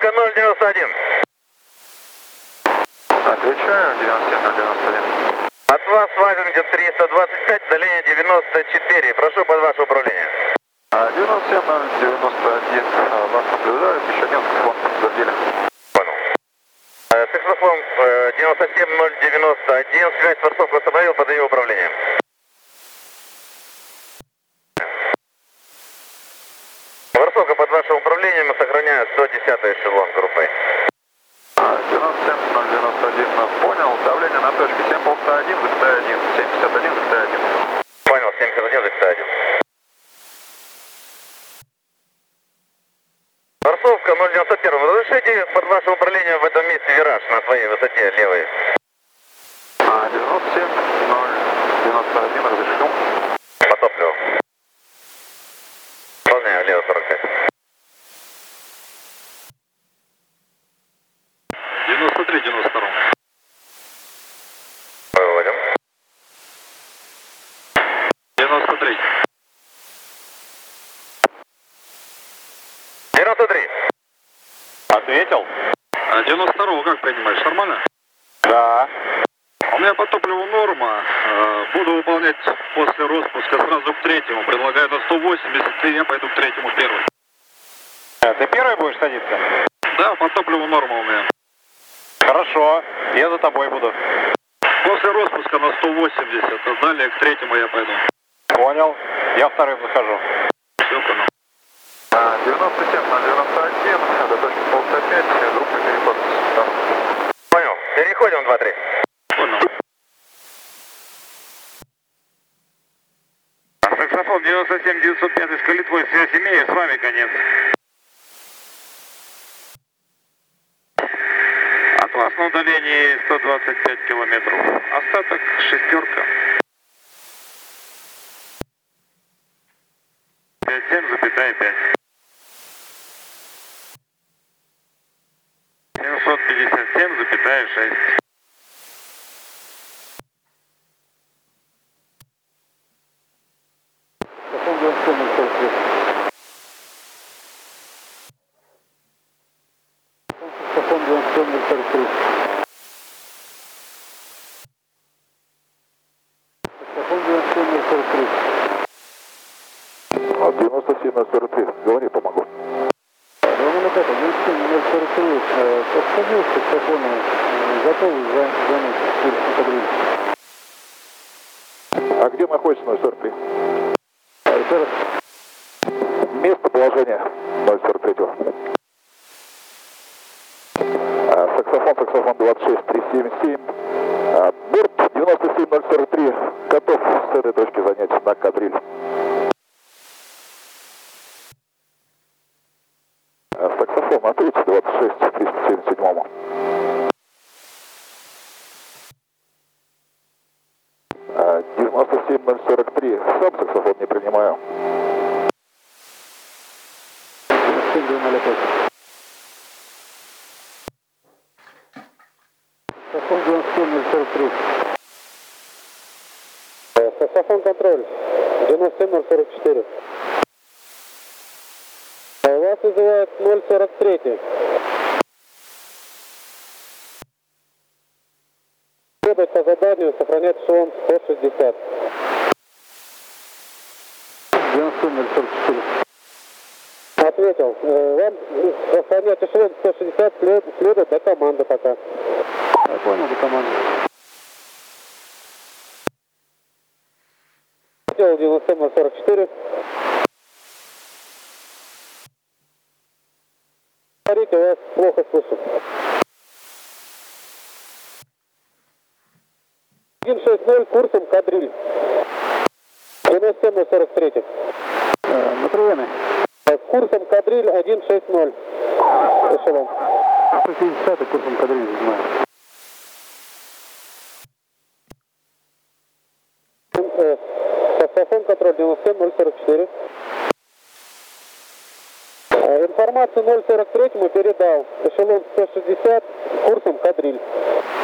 Массовка 091. Отвечаю, 97091. От вас Вагенге 325, удаление 94. Прошу под ваше управление. 97091. Вас наблюдают, еще один саксофон подтвердили. Понял. Саксофон 97091, связь Ворсов восстановил, подаю управление. Ворсовка под вашим управлением, сохраняю 110-й эшелон группой. 97091 понял, давление на точке 7,1, 71,1. Понял, 71,1. Ворсовка 091. Разрешите под ваше управление в этом месте вираж на своей высоте левой? 97091 разрешил. По топливу. Выполняю, лево 45. 93-92. Выводим. 93. 93. Ответил. 92-го как принимаешь? Нормально? Да. У меня по топливу норма. Буду выполнять после распуска сразу к третьему. Предлагаю на 180, и я пойду к третьему первый. Ты первый будешь садиться? Да, по топливу норма у меня. Хорошо, я за тобой буду. После распуска на 180, а далее к третьему я пойду. Понял, я вторым захожу. Все, понял. 97091, до точки 105, группа переход. Понял. Переходим 2-3. Понял. Саксофон 97-905 из Калитвой, связь имею, с вами конец. От вас на удалении 125 километров. Остаток шестерка. 57,5. 757,6. Саксофон 97,43. Саксофон 97,43. 97,43, говори, помогу. 97,43. Подходил к саксофону, готовый занять курс кадриль. А где находится 043? Еще раз. Местоположение 043. Саксофон 26377. Борт 97043. Готов с этой точки занять на кадриль. Саксофон ответьте 26 377. 97043. Сам саксофон не принимаю. 97,05. Саксофон 97,043. Саксофон контроль 97,044. Вас вызывает 043. Следовать по заданию, сохранять эшелон 160. 97,044. Ответил. Вам сохранять эшелон 160 следует до команды пока. Я понял, до команды. Ответил 97,044. Говорите, вас плохо слышу. 160 курсом кадриль. 97,43. На приеме. С курсом кадриль 160. Эшелон. 150 курсом кадриль, знаю. Саксофон контроль 97,044. Информацию 043 передал. Эшелон 160, курсом кадриль.